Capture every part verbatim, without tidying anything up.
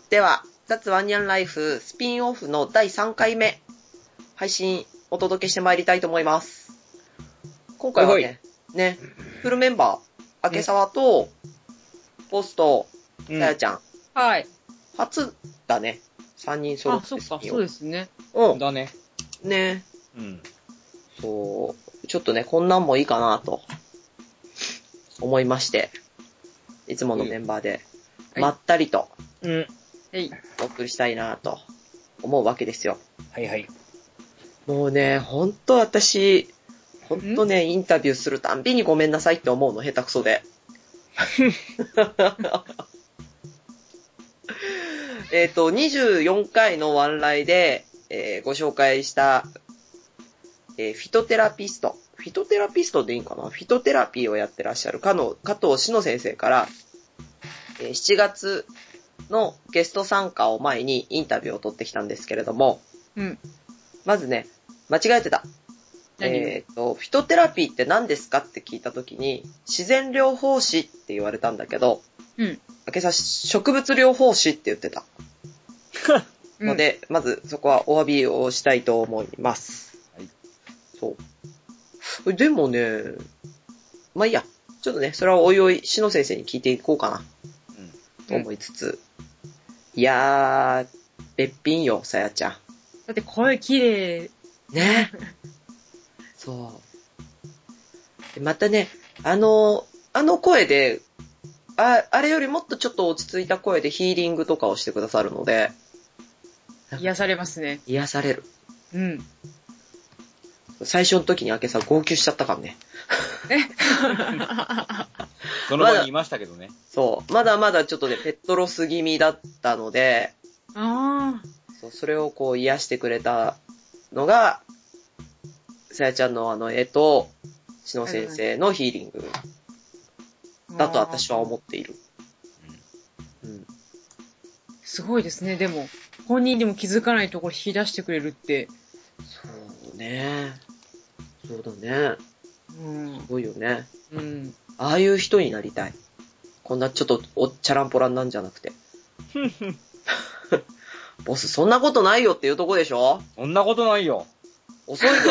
では、脱ワンニャンライフスピンオフのだいさんかいめ、配信お届けしてまいりたいと思います。今回はね、はい、ね、フルメンバー、明沢と、ポスト、さやちゃん。 はい。 初だね。さんにん揃って。 あ、そっか、そうですね。 うん。 だね。 ね。 うん。 そう、ちょっとね、こんなんもいいかなと、思いまして、いつものメンバーで、まったりと、 うん。 お送りしたいなと、思うわけですよ。 はいはい。 もうね、ほんと私、ほんとね、インタビューするたんびにごめんなさいって思うの、下手くそで。えっと、にじゅうよんかいのワンライで、えー、ご紹介した、えー、フィトテラピスト。フィトテラピストでいいんかな？フィトテラピーをやってらっしゃる加藤志乃先生から、えー、しちがつのゲスト参加を前にインタビューを取ってきたんですけれども、 うん、 まずね、間違えてた。えっと、フィトテラピーって何ですかって聞いたときに、自然療法士って言われたんだけど、 うん。 明けさ植物療法士って言ってた。ので、うん、まずそこはお詫びをしたいと思います。はい。そう。でもね、まあいいや。ちょっとね、それはおいおい、しの先生に聞いていこうかな。うん。と思いつつ。うん、いやー、べっぴんよ、さやちゃん。 だって声綺麗。 ね。そう。またね、あの、あの声で、あ、あれよりもっとちょっと落ち着いた声でヒーリングとかをしてくださるので。 癒されますね。 癒される。 うん。 最初の時に明けさ号泣しちゃったからね。 えその場にいましたけどね。 そう。まだまだちょっとね、ペットロス気味だったので、 あそう、それをこう癒してくれたのが、さやちゃんのあの絵と、しの先生のヒーリングだと私は思っている。 うん。すごいですね、でも。本人でも気づかないところ引き出してくれるって。 そうね。そうだね。うん。すごいよね。うん。ああいう人になりたい。こんなちょっとおっちゃらんぽらんなんじゃなくて。ボス、そんなことないよっていうとこでしょ？ そんなことないよ。 遅いぞ。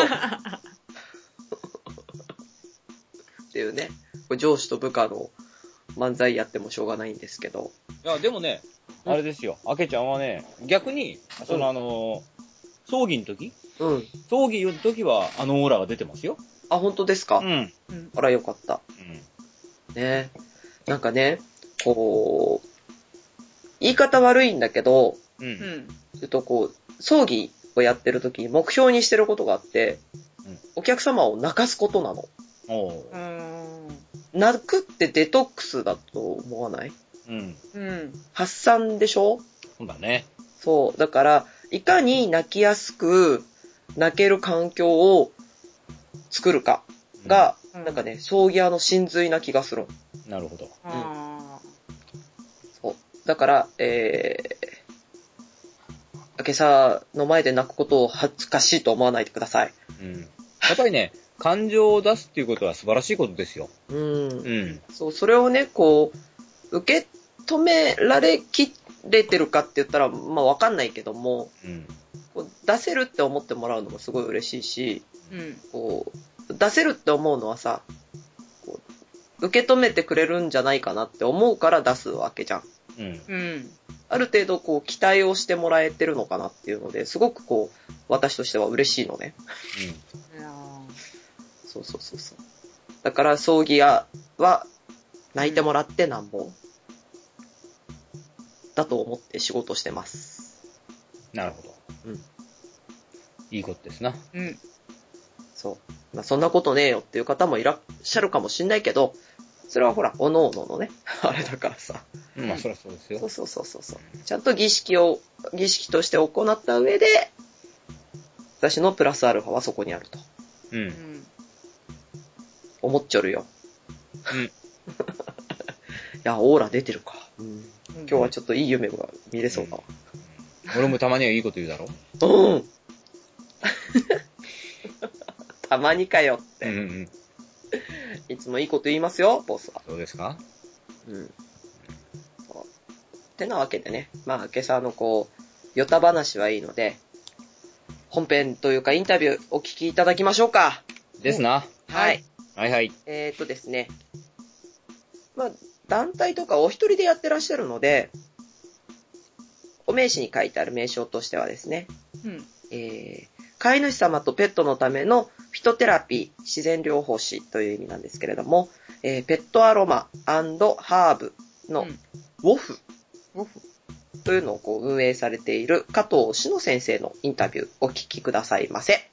っていうね。これ上司と部下の漫才やってもしょうがないんですけど。 いや、でもね、あれですよ。あけちゃんはね、逆に、その、うん、あの、葬儀の時？うん。葬儀の時は、あのオーラが出てますよ。 あ、本当ですか？うん。あら、よかった。うん。ね。なんかね、こう、言い方悪いんだけど、うん。ちょっとこう、葬儀をやってる時に目標にしてることがあって、うん、お客様を泣かすことなの。お泣くってデトックスだと思わない？うん。うん。発散でしょ？ そうだね。 そう。だから、いかに泣きやすく、泣ける環境を作るかが、うん、なんかね、葬儀屋の真髄な気がする。 なるほど。うん。 そう。だから、えー、明さの前で泣くことを恥ずかしいと思わないでください。 うん。やっぱりね、感情を出すっていうことは素晴らしいことですよ。うん。 うん。そう、それをね、こう、受け止められきれてるかって言ったら、まあわかんないけども、うん、こう出せるって思ってもらうのもすごい嬉しいし、うん、こう出せるって思うのはさ、こう受け止めてくれるんじゃないかなって思うから出すわけじゃん。うん。ある程度こう期待をしてもらえてるのかなっていうので、すごくこう私としては嬉しいのね。うん。いやそうそうそうそう。だから葬儀屋は泣いてもらってなんぼ。だと思って仕事してます。 なるほど。うん。いいことですな。うん。 そう。まあ、そんなことねえよっていう方もいらっしゃるかもしんないけど、それはほら、おのおののね、あれだからさ。 うん、まあ、そりゃそうですよ。 そうそうそうそうそう。ちゃんと儀式を、儀式として行った上で、私のプラスアルファはそこにあると。うん。思っちょるよ。うん。いや、オーラ出てるか。うん。今日はちょっといい夢が見れそうだわ。 うん、俺もたまにはいいこと言うだろ？ うん。たまにかよって。うんうん。いつもいいこと言いますよ、ボスは。 そうですか？ うん。ってなわけでね、まあ、今朝のこう、ヨタ話はいいので、本編というかインタビューお聞きいただきましょうか。 ですな。 はい。 はいはい。 えーっとですね。まあ、団体とかお一人でやってらっしゃるので、お名刺に書いてある名称としてはですね、うん、えー、飼い主様とペットのためのフィトテラピー、自然療法士という意味なんですけれども、えー、ペットアロマ&ハーブのウォフ、ウォフというのをこう運営されている加藤志乃先生のインタビューお聞きくださいませ。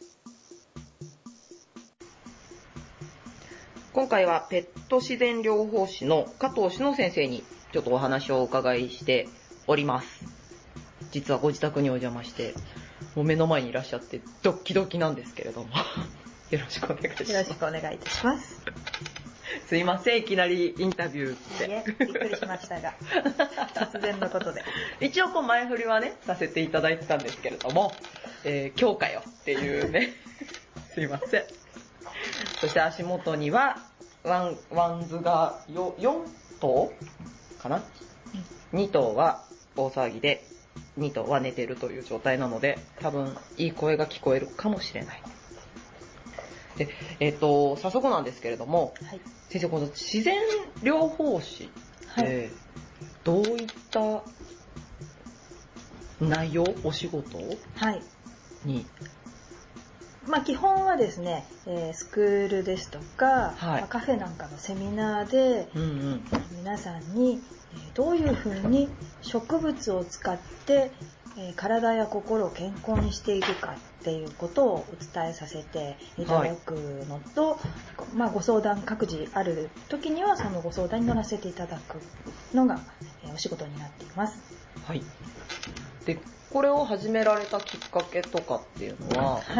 今回はペット自然療法士の加藤志乃先生にちょっとお話をお伺いしております。実はご自宅にお邪魔して、もう目の前にいらっしゃってドッキドキなんですけれどもよろしくお願いします。 よろしくお願いいたします。 すいません、いきなりインタビューって。 いえ、びっくりしましたが、突然のことで。 一応こう前振りはね、させていただいてたんですけれども、えー、今日かよっていうね、すいません。そして足元には、ワン、ワンズがよん頭かな、うん、に頭は大騒ぎで、に頭は寝てるという状態なので、多分いい声が聞こえるかもしれない。で、えっ、ー、と、早速なんですけれども、はい、先生、この自然療法士って、どういった内容、お仕事はいに、 まあ、基本はですね、えー、スクールですとか、はい、まあ、カフェなんかのセミナーで、うんうん、皆さんに、えー、どういうふうに植物を使って、えー、体や心を健康にしていくかっていうことをお伝えさせていただくのと、はい、まあ、ご相談各自ある時にはそのご相談に乗らせていただくのが、えー、お仕事になっています。 はい。で、これを始められたきっかけとかっていうのは、 はい。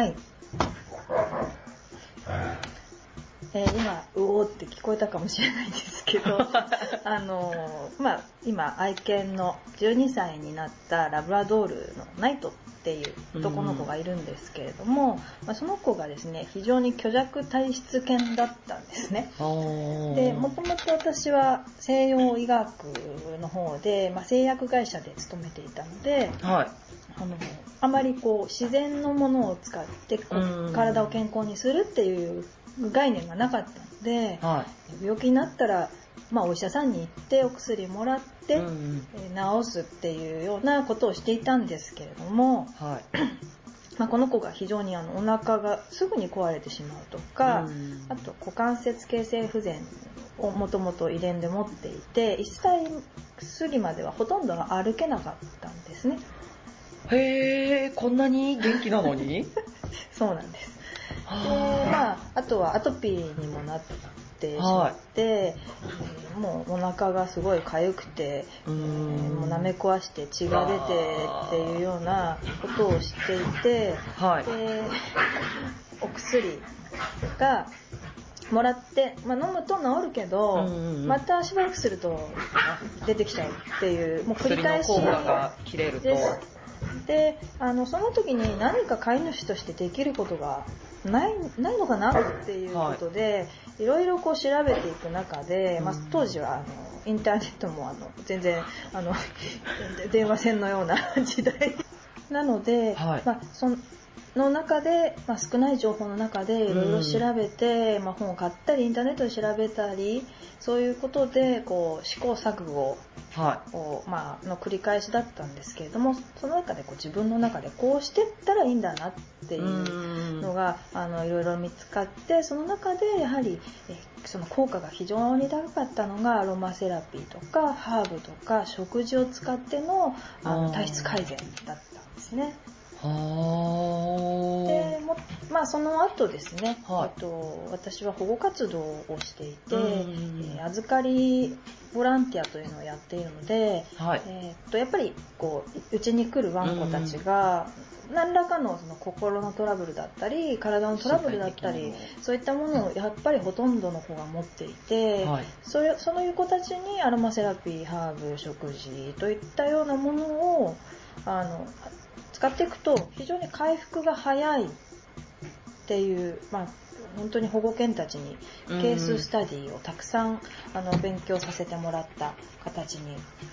えー、今うおーって聞こえたかもしれないんですけどあのー、まあ今愛犬のじゅうにさいになったラブラドールのナイトっていう男の子がいるんですけれども、まあ、その子がですね非常に虚弱体質犬だったんですね。で、もともと私は西洋医学の方で、まあ、製薬会社で勤めていたので、はい、あのあまりこう自然のものを使ってこう体を健康にするっていう概念がなかったので、はい、病気になったら、まあ、お医者さんに行ってお薬もらって、うんうん、治すっていうようなことをしていたんですけれども、はい、まあ、この子が非常にあのお腹がすぐに壊れてしまうとか、うん、あと股関節形成不全をもともと遺伝で持っていていっさい過ぎまではほとんど歩けなかったんですね。 へー、こんなに元気なのにそうなんです。で、まあ、あとはアトピーにもなってしまって、はい、えー、もうお腹がすごい痒くて、えー、もう舐め壊して血が出てっていうようなことをしていて、はい、でお薬がもらって、まあ、飲むと治るけど、うんうんうん、またしばらくすると出てきちゃうっていう、もう繰り返し薬の効果が切れると。 で、あのその時に何か飼い主としてできることがない、ないのかなっていうことで、はい、いろいろこう調べていく中で、まあ、当時はあのインターネットもあの全然あの電話線のような時代なので、はい、まあ、その中で、まあ、少ない情報の中でいろいろ調べて、うん、まあ、本を買ったりインターネットで調べたりそういうことでこう試行錯誤を、まあ、の繰り返しだったんですけれども、その中でこう自分の中でこうしてったらいいんだなっていうのがあのいろいろ見つかって、その中でやはりえその効果が非常に高かったのがアロマセラピーとかハーブとか食事を使っての、あの体質改善だったんですね。はでも、まあ、その後ですね、はい、えっと、私は保護活動をしていて、えー、預かりボランティアというのをやっているので、はい、えー、っとやっぱりこううちに来るワンコたちが何らか の, その心のトラブルだったり体のトラブルだったりそういったものをやっぱりほとんどの子が持っていて、はい、それそのいう子たちにアロマセラピー、ハーブ、食事といったようなものをあの使っていくと非常に回復が早いっていう、まあ、本当に保護犬たちにケーススタディをたくさんあの勉強させてもらった形に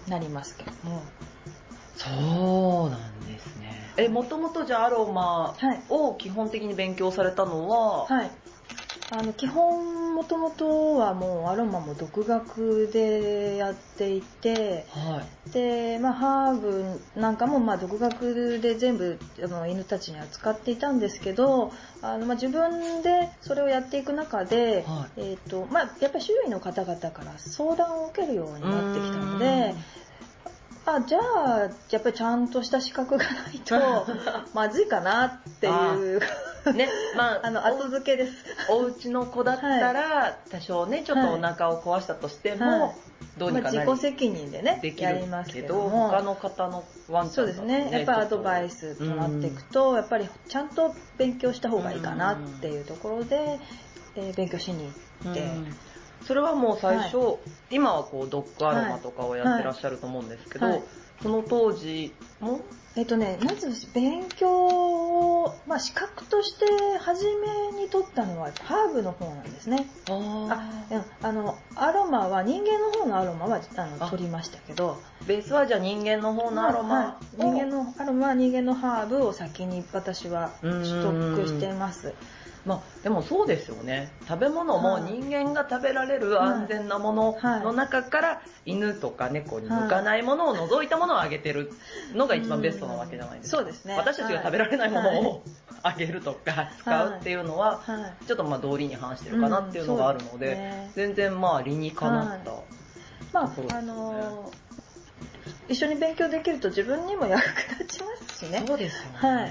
なりますけども。 そうなんですね。え、もともとじゃあアロマを基本的に勉強されたのは、 はい。あの基本もともとはもうアロマも独学でやっていて、 はい、 で、まあ、ハーブなんかもまあ独学で全部あの犬たちには使っていたんですけど、あのまあ自分でそれをやっていく中で、はい、えーとまあ、やっぱり周囲の方々から相談を受けるようになってきたので、あ、じゃあやっぱりちゃんとした資格がないとまずいかなっていうね、まあ、 あの後付けです。 お家の子だったら多少ねちょっとお腹を壊したとしても、はい、どうにかなり、 まあ、自己責任でねできるやりますけども、 他の方のワンちゃんだとね、 そうですね、やっぱりアドバイスとなっていくと、やっぱりちゃんと勉強した方がいいかなっていうところで、えー、勉強しに行って、 それはもう最初、はい、今はこうドッグアロマとかをやってらっしゃると思うんですけど、はいはい、その当時もえっとね、まず勉強を、まあ、資格として初めに取ったのはハーブの方なんですね。あああのアロマは人間の方のアロマはあの取りましたけど、 ベースはじゃあ人間の方のアロマ、 はい、人間のアロマは人間のハーブを先に私は取得しています。 まあ、でもそうですよね。食べ物も人間が食べられる安全なものの中から犬とか猫に向かないものを除いたものをあげてるのが一番ベストなわけじゃないですか。 そうですね。 私たちが食べられないものをあげるとか使うっていうのはちょっとまあ道理に反してるかなっていうのがあるので、全然まあ理にかなったところですね。 まああの一緒に勉強できると自分にも役立ちますしね。 そうですよね。はい、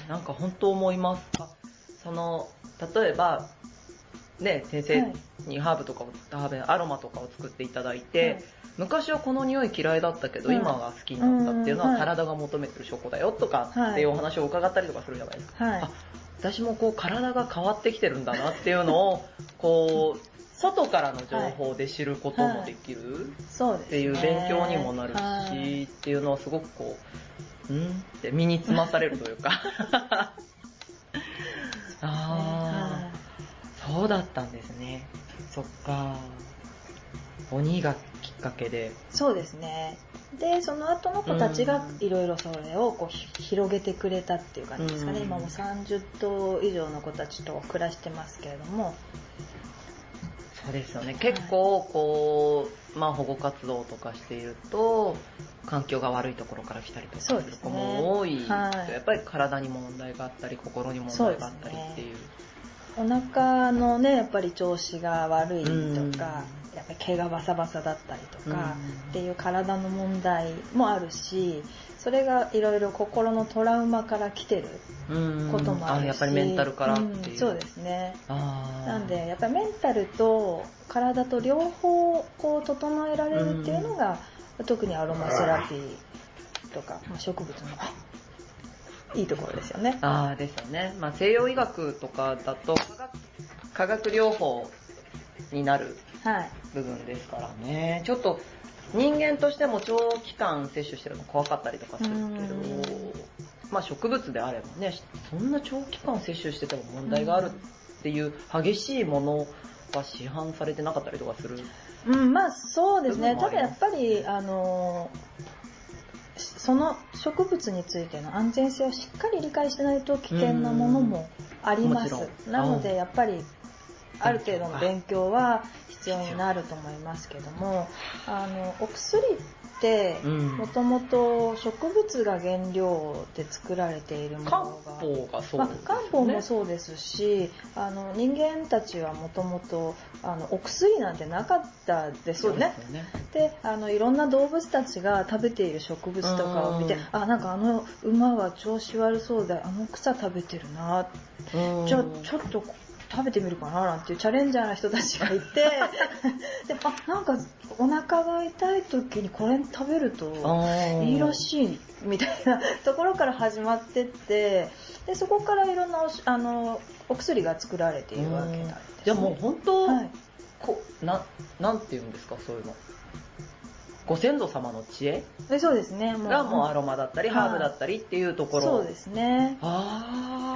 なんか本当思います。その例えばね、先生にハーブとかを、ハーブアロマとかを作っていただいて、はい、昔はこの匂い嫌いだったけど、はい、今が好きになったっていうのは体が求めてる証拠だよとかっていうお話を伺ったりとかするじゃないですか。はい、あ、私もこう体が変わってきてるんだなっていうのをこう外からの情報で知ることもできるっていう勉強にもなるしっていうのはすごくこう、うんって身につまされるというか。あー、そうだったんですね。そっか。鬼がきっかけで。 そうですね。で、その後の子たちがいろいろそれをこう広げてくれたっていう感じですかね。今もうさんじゅっとう以上の子たちと暮らしてますけれども。 そうですよね。結構こう、まあ保護活動とかしていると、環境が悪いところから来たりとかする子も多い、ね、はい、やっぱり体にも問題があったり心に問題があったりっていう。 お腹のねやっぱり調子が悪いとか、やっぱり毛がバサバサだったりとかっていう体の問題もあるし、それがいろいろ心のトラウマから来てることもあるし、 あ、やっぱりメンタルからっていう、 うん、そうですね。なんでやっぱりメンタルと体と両方こう整えられるっていうのが、特にアロマセラピーとか、まあ、植物のいいところですよね。 ああ、ですよね。まあ西洋医学とかだと化学、化学療法になる部分ですからね。はい、ちょっと人間としても長期間摂取してるの怖かったりとかするけど、まあ植物であればね、そんな長期間摂取してても問題があるっていう激しいものは市販されてなかったりとかする。 うん、まあそうですね。ただやっぱりあのその植物についての安全性をしっかり理解してないと危険なものもあります。なのでやっぱりある程度の勉強は必要になると思いますけども、あのお薬ってもともと植物が原料で作られているものが、 漢方がそうですね。 まあ、漢方もそうですし、あの人間たちはもともとお薬なんてなかったですよね。そうですよね。で、あのいろんな動物たちが食べている植物とかを見て、あ、なんかあの馬は調子悪そうであの草食べてるな、じゃあちょっと食べてみるかななんていうチャレンジャーな人たちがいてで、あ、なんかお腹が痛い時にこれ食べるといいらしいみたいなところから始まってって、でそこからいろんな お, あのお薬が作られているわけなんです、ね。 じゃあもう本当、はい、こななんていうんですか、そういうのご先祖様の知恵そうですね、 もうがもうアロマだったりハーブだったりっていうところ、 そうですね。 あ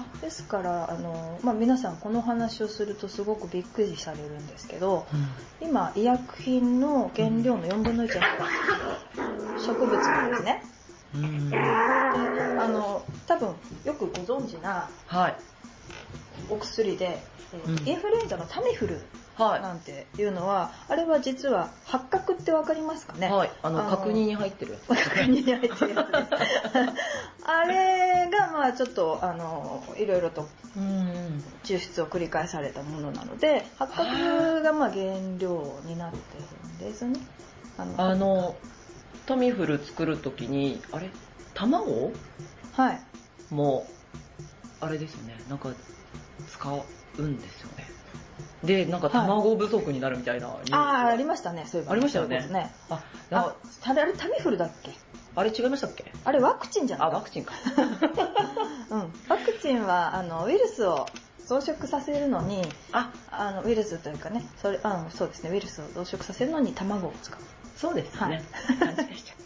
ですからあの、まあ、皆さんこの話をするとすごくびっくりされるんですけど、うん、今医薬品の原料のよんぶんのいちは植物なんですね。うん、であの多分よくご存知なお薬で、はい、インフルエンザのタミフルなんていうのは、はい、あれは実は八角ってわかりますかね。 はい、あの角煮に入ってるやつ、ね。 角煮に入ってるやつです。あれがまあちょっとあのいろいろと抽出を繰り返されたものなので、八角がまあ原料になってるんですね。 あの、あのタミフル作るときにあれ卵？ はい。 もうあれですよね。なんか使うんですよね。で、なんか卵不足になるみたいな、はい、 ああ、ありましたね、そういえば。 ありましたよね。 ねあ、あ、あれタミフルだっけ？ あれ違いましたっけ？ あれワクチンじゃない？ あ、ワクチンか。 うん。ワクチンは、あの、ウイルスを増殖させるのに、あ、あの、ウイルスというかね、それ、あの、そうですね、ウイルスを増殖させるのに卵を使う。 そうですね。はい。勘違いしちゃった。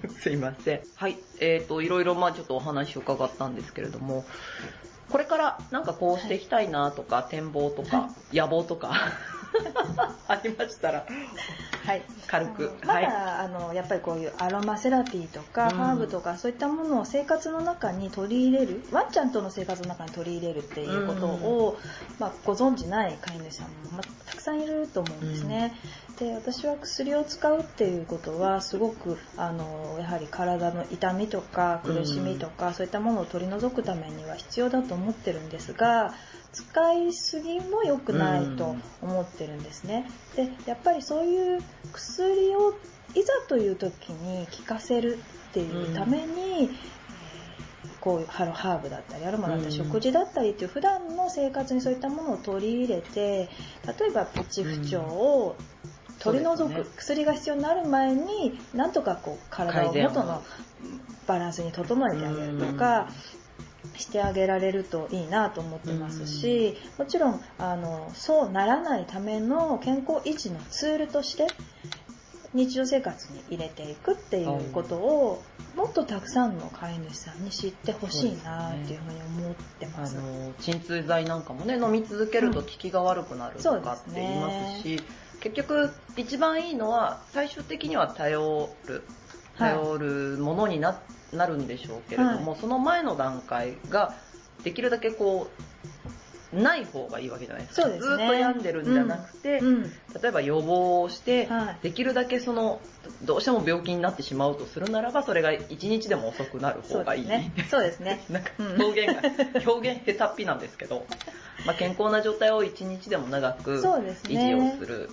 すいません。はい。えっと、いろいろ、まあちょっとお話を伺ったんですけれども、これからなんかこうしていきたいなとか、はい、展望とか、はい、野望とかありましたら、はい、軽く。 まだ、はい、あのやっぱりこういうアロマセラピーとか、うん、ハーブとかそういったものを生活の中に取り入れる、ワンちゃんとの生活の中に取り入れるっていうことを、うんまあ、ご存じない飼い主さんも、まあ、たくさんいると思うんですね。うん、で私は薬を使うっていうことはすごくあのやはり体の痛みとか苦しみとか、うん、そういったものを取り除くためには必要だと思ってるんですが、使いすぎも良くないと思ってるんですね。でやっぱりそういう薬をいざという時に効かせるっていうために、うんこういうハロハーブだったりアロマだったり、うん、食事だったりっていう普段の生活にそういったものを取り入れて、例えばプチ不調を取り除く、うんね、薬が必要になる前になんとかこう体を元のバランスに整えてあげるとか、うん、してあげられるといいなと思ってますし、もちろんあのそうならないための健康維持のツールとして日常生活に入れていくっていうことをもっとたくさんの飼い主さんに知ってほしいなっていうふうに思ってます。 あの鎮痛剤なんかもね飲み続けると効きが悪くなるとかって言いますし、うん、結局一番いいのは最終的には頼る頼るものに な,、はい、なるんでしょうけれども、はい、その前の段階ができるだけこうない方がいいわけじゃないですか。 そうですね、 ずっと病んでるんじゃなくて、うんうん、例えば予防をして、はい、できるだけそのどうしても病気になってしまうとするならばそれがいちにちでも遅くなる方がいい。 そうですね。 なんか表現が、表現下手っぴなんですけど、まあ、健康な状態をいちにちでも長く維持をする。 うん、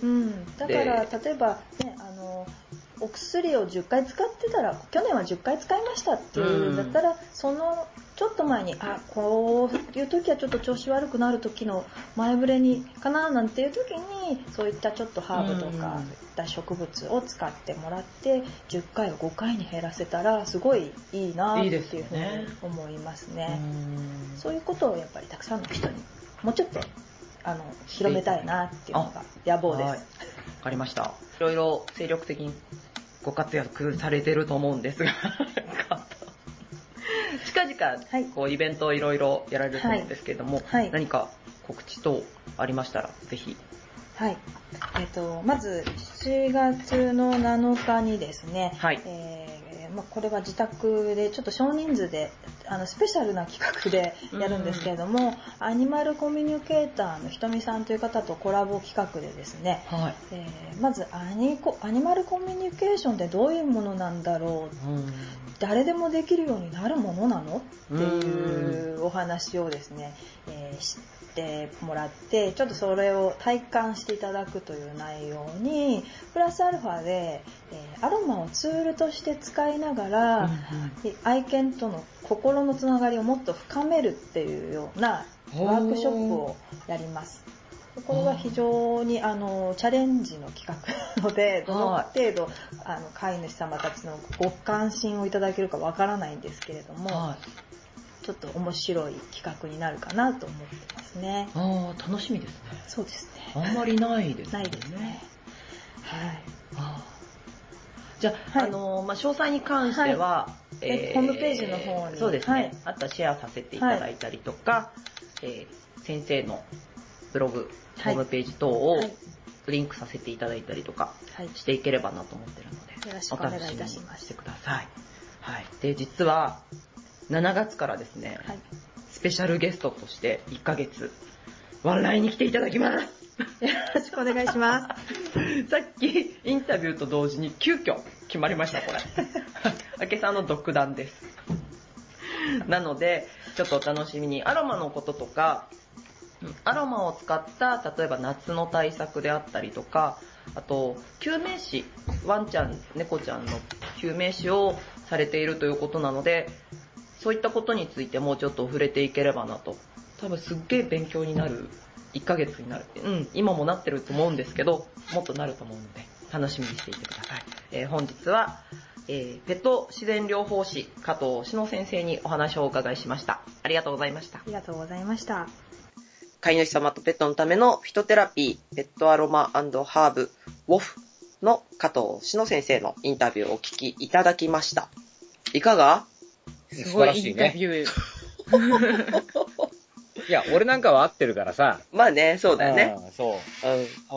だから例えばねあのお薬をじゅっかい使ってたら去年はじゅっかい使いましたっていうんだったら、うん、そのちょっと前にあこういう時はちょっと調子悪くなる時の前触れにかななんていう時にそういったちょっとハーブとか、うん、そういった植物を使ってもらってじゅっかいをごかいに減らせたらすごいいいなっていうふうに思いますね。うん、そういうことをやっぱりたくさんの人にもうちょっとあの広めたいなっていうのが野望です。 わかりました。いろいろ精力的にご活躍されてると思うんですが近々、はい、こうイベントをいろいろやられると思うんですけれども、はい、何か告知等ありましたらぜひ。 はい。えっと、まずしちがつのなのかにですね、はい、えーまあ、これは自宅でちょっと少人数であのスペシャルな企画でやるんですけれども、アニマルコミュニケーターのひとみさんという方とコラボ企画でですね、はい、えー、まずアニコアニマルコミュニケーションってどういうものなんだろう、うん、誰でもできるようになるものなのっていうお話をですね、えー、してもらってちょっとそれを体感していただくという内容にプラスアルファで、えー、アロマをツールとして使いながら、うんうん、愛犬との心のつながりをもっと深めるっていうようなワークショップをやります。これは非常にあのチャレンジの企画なのでどの程度あの飼い主様たちのご関心をいただけるかわからないんですけれども、はい、ちょっと面白い企画になるかなと思ってますね。 ああ、楽しみですね。 そうですね。 あんまりないですね。 ないですね。はい。 あじゃあ、はい、あのー、まあ、詳細に関しては、はい、 えー、ホームページの方に。 そうですね。はい、あとはシェアさせていただいたりとか、はい、えー、先生のブログ、ホームページ等をリンクさせていただいたりとかしていければなと思ってるので、 よろしくお願いいたします。 してください。はい。で、実は、しちがつからですね、はい、スペシャルゲストとしていっかげつ、ワンラインに来ていただきます。 よろしくお願いします。 さっきインタビューと同時に急遽決まりました、これ。あけさんの独断です。なので、ちょっとお楽しみに。アロマのこととか、アロマを使った例えば夏の対策であったりとか、あと救命士、ワンちゃん猫ちゃんの救命士をされているということなので、そういったことについてもうちょっと触れていければなと。多分すっげえ勉強になるいっかげつになる。うん今もなってると思うんですけど、もっとなると思うので楽しみにしていてください。えー、本日は、えー、ペット自然療法士加藤志乃先生にお話をお伺いしました。ありがとうございました。 ありがとうございました。 飼い主様とペットのためのフィトテラピー、ペットアロマ&ハーブ、ウォフの加藤志乃先生のインタビューをお聞きいただきました。いかが？ すごいインタビュー。 いや、俺なんかは合ってるからさ。 まあね、そうだよね。 うん、そう。うん、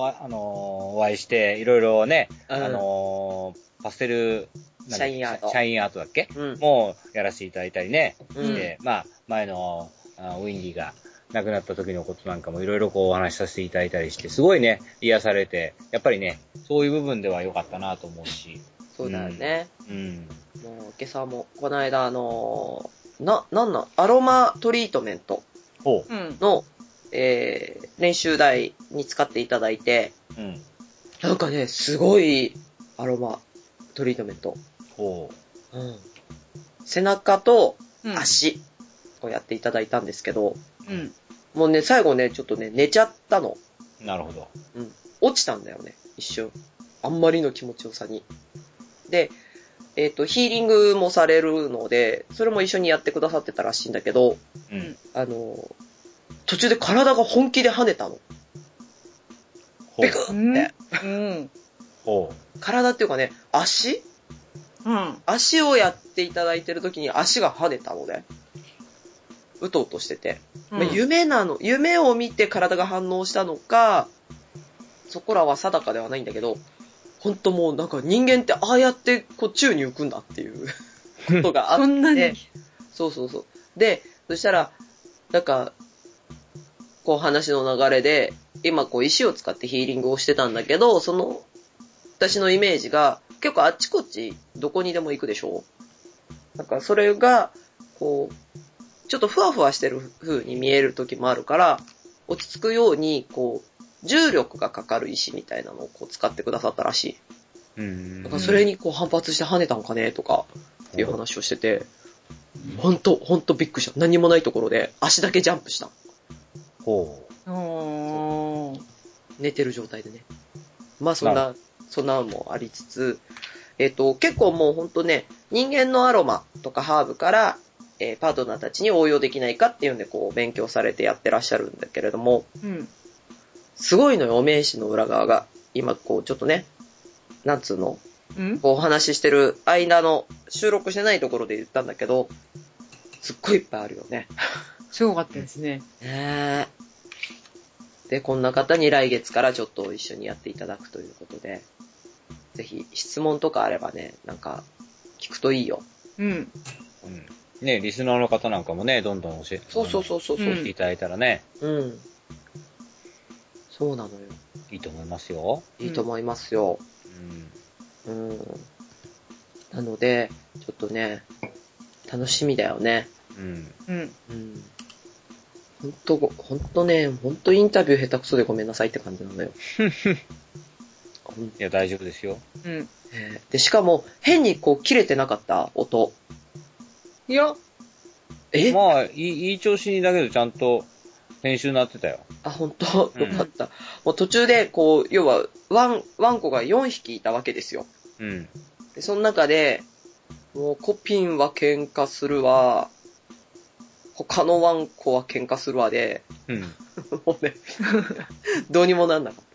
あ, あのー、お会いして、いろいろね、うん、あのー、パステル、 シャインアート。 シャインアートだっけ、うん、もうやらせていただいたりね、うん、して、まあ、前のあウィンディが亡くなった時のことなんかもいろいろこうお話しさせていただいたりして、すごいね、癒されて、やっぱりね、そういう部分では良かったなと思うし。 そうだよね。 うん。うん、 もう、今朝も、この間、あのー、な、なんなん、アロマトリートメントの、うん、えー、練習台に使っていただいて、うん、なんかね、すごいアロマトリートメント。ほう。うん。背中と足をやっていただいたんですけど、うん、もうね、最後ね、ちょっとね、寝ちゃったの。 なるほど。 うん。落ちたんだよね、一瞬。あんまりの気持ちよさに。で、えっと、ヒーリングもされるので、それも一緒にやってくださってたらしいんだけど、うん、あの、途中で体が本気で跳ねたの。ビクッって。うん。ほう。体っていうかね、足うん。足をやっていただいてる時に足が跳ねたので、うとうとしてて。うんまあ、夢なの、夢を見て体が反応したのか、そこらは定かではないんだけど、ほんともうなんか人間ってああやってこう宙に浮くんだっていうことがあって。そんなにそうそうそう。で、そしたら、なんか、こう話の流れで、今こう石を使ってヒーリングをしてたんだけど、その、私のイメージが結構あっちこっちどこにでも行くでしょ？なんかそれが、こう、ちょっとふわふわしてる風に見える時もあるから、落ち着くように、こう、重力がかかる石みたいなのをこう使ってくださったらしい。うん。だからそれにこう反発して跳ねたんかねとかっていう話をしてて、ほんと、ほんとびっくりした。何もないところで足だけジャンプした。ほう。寝てる状態でね。まあそんな、そんなのもありつつ、えっと、結構もうほんとね、人間のアロマとかハーブから、えー、パートナーたちに応用できないかっていうんでこう勉強されてやってらっしゃるんだけれども、うん、すごいのよ、お名刺の裏側が。今こうちょっとね、なんつうの、んこうお話ししてる間の収録してないところで言ったんだけど、すっごいいっぱいあるよね。 すごかったですね。 ねで、こんな方に来月からちょっと一緒にやっていただくということで、ぜひ質問とかあればね、なんか聞くといいよ。うん。うん。 ね、リスナーの方なんかもね、どんどん教えて、 そうそうそうそう。 教えていただいたらね。 うん。そうなのよ。 いいと思いますよ。 いいと思いますよ。うん。うん。なので、ちょっとね、楽しみだよね。うん。うん。うん。ほんと、ほんとね、ほんとインタビュー下手くそでごめんなさいって感じなのよ。 いや、大丈夫ですよ。 うん。えー、で、しかも、変にこう、切れてなかった、音。 いや、えまあ、いい、いい調子にだけどちゃんと編集になってたよ。 あ、ほんとよかった。うん、もう途中で、こう、要は、ワン、ワンコがよんひきいたわけですよ。うん。で、その中で、もうコピンは喧嘩するわ、他のワンコは喧嘩するわで、うん、もうね、どうにもなんなかった。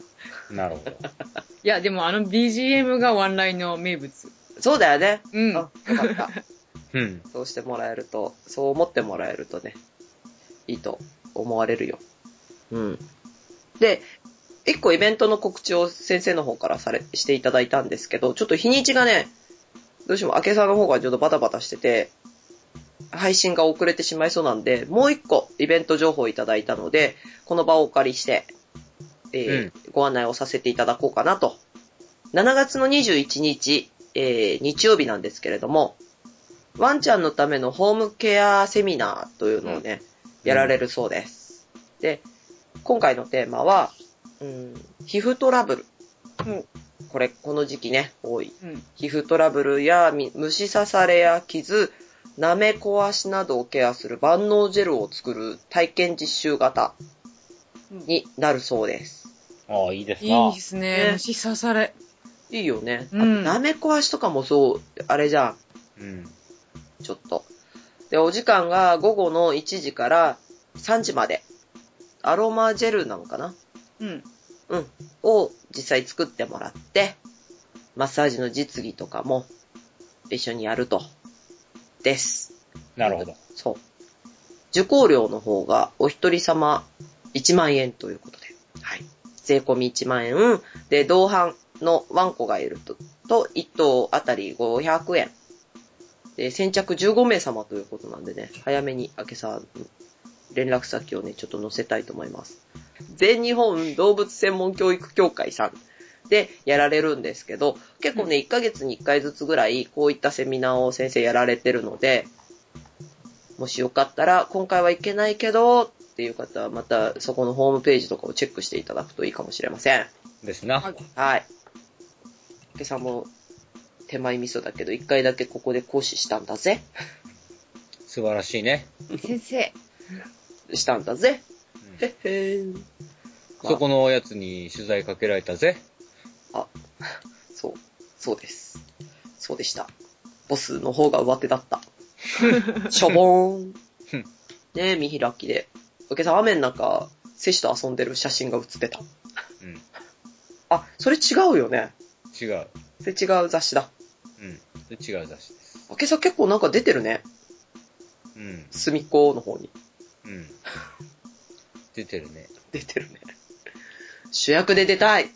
なるほど。 いや、でもあの ビージーエム がワンラインの名物。 そうだよね。 うん。 あ、よかった。 うん。 そうしてもらえると、そう思ってもらえるとね、いいと思われるよ。うん。で、一個イベントの告知を先生の方からされ、していただいたんですけど、ちょっと日にちがね、どうしても明けさんの方がちょっとバタバタしてて、配信が遅れてしまいそうなんで、もう一個イベント情報をいただいたので、この場をお借りして、えーうん、ご案内をさせていただこうかなと。しちがつのにじゅういちにち、えー、日曜日なんですけれども、ワンちゃんのためのホームケアセミナーというのをね、うん、やられるそうです。で、今回のテーマは、うん、皮膚トラブル。うん、これ、この時期ね、多い。うん、皮膚トラブルや虫刺されや傷、舐め壊しなどをケアする万能ジェルを作る体験実習型になるそうです。 うん、ああ、いいですね。 いいですね。虫刺され。 いいよね。 うん、 あと舐め壊しとかもそう、あれじゃん。うん。ちょっと。で、お時間が午後のいちじからさんじまで。アロマジェルなのかな？うん。うん。を実際作ってもらって、マッサージの実技とかも一緒にやると。です。 なるほど。 そう。受講料の方がお一人様いちまんえんということで。はい。税込みいちまんえん。で、同伴のワンコがいると、といっとうあたりごひゃくえん。で、先着じゅうごめいさまということなんでね、早めに明けさん連絡先をね、ちょっと載せたいと思います。全日本動物専門教育協会さんでやられるんですけど、結構ね、いっかげつにいっかいずつぐらいこういったセミナーを先生やられてるので、もしよかったら、今回はいけないけどっていう方はまたそこのホームページとかをチェックしていただくといいかもしれません。 ですな。 はい。今朝も手前味噌だけど、いっかいだけここで講師したんだぜ。 素晴らしいね。 先生。 したんだぜ。うん、へへーん。 そこのやつに取材かけられたぜ。 あ、そう、そうです。そうでした。ボスの方が上手だった。しょぼーん。ねえ、見開きで。おけさん、雨の中、セシと遊んでる写真が写ってた。うん。あ、それ違うよね。 違う。 それ違う雑誌だ。 うん。それ違う雑誌です。 おけさん結構なんか出てるね。うん。隅っこの方に。うん。 出てるね。 出てるね。主役で出たい。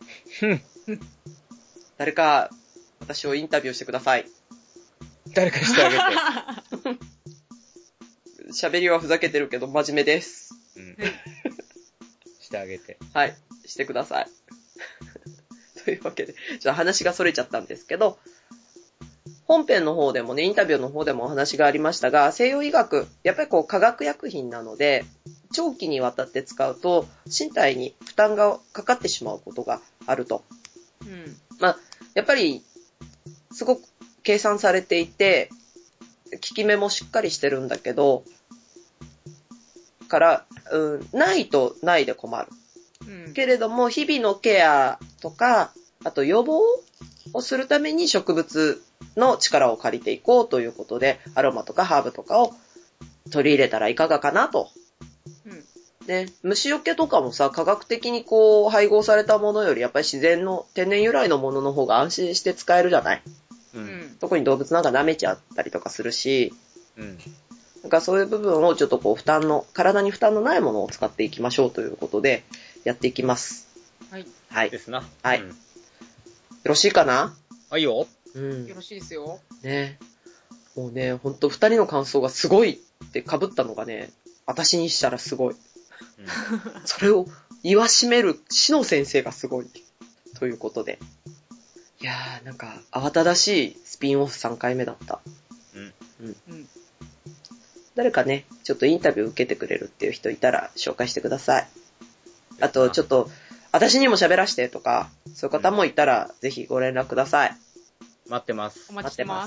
誰か、私をインタビューしてください。 誰かしてあげて。 喋りはふざけてるけど真面目です。うん。 してあげて。 はい。してください。というわけで、じゃあ話が逸れちゃったんですけど、本編の方でもね、インタビューの方でもお話がありましたが、西洋医学、やっぱりこう化学薬品なので、長期にわたって使うと、身体に負担がかかってしまうことがあると。うん。まあ、やっぱり、すごく計算されていて、効き目もしっかりしてるんだけど、から、うん、ないとないで困る。うん、けれども、日々のケアとか、あと予防をするために植物の力を借りていこうということで、アロマとかハーブとかを取り入れたらいかがかなと。うん、ね、虫除けとかもさ、科学的にこう配合されたものよりやっぱり自然の天然由来のものの方が安心して使えるじゃない。うん、特に動物なんか舐めちゃったりとかするし、うん、なんかそういう部分をちょっとこう負担の、体に負担のないものを使っていきましょうということでやっていきます。 はい。 はい。 ですな。 はい。うん、よろしいかな？ はいよ。 うん。よろしいですよ。 ね。もうね、ほんと二人の感想がすごいって被ったのがね、私にしたらすごい。うん、それを言わしめる志野先生がすごい。ということで。いやー、なんか、慌ただしいスピンオフさんかいめだった。うん。うん。うん、誰かね、ちょっとインタビュー受けてくれるっていう人いたら紹介してください。あと、ちょっと、私にも喋らしてとか、そういう方もいたら、うん、ぜひご連絡ください。 待ってます。 お待ちしてます。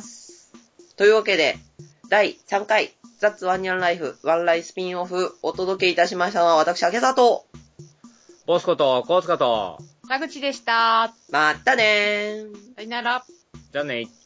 というわけで、だいさんかい、ザッツワンニャンライフ、ワンライスピンオフ、お届けいたしましたのは、私、明里と、 ボスコと、コーツカと、 田口でした。 またねー。 さよなら。 じゃあねー。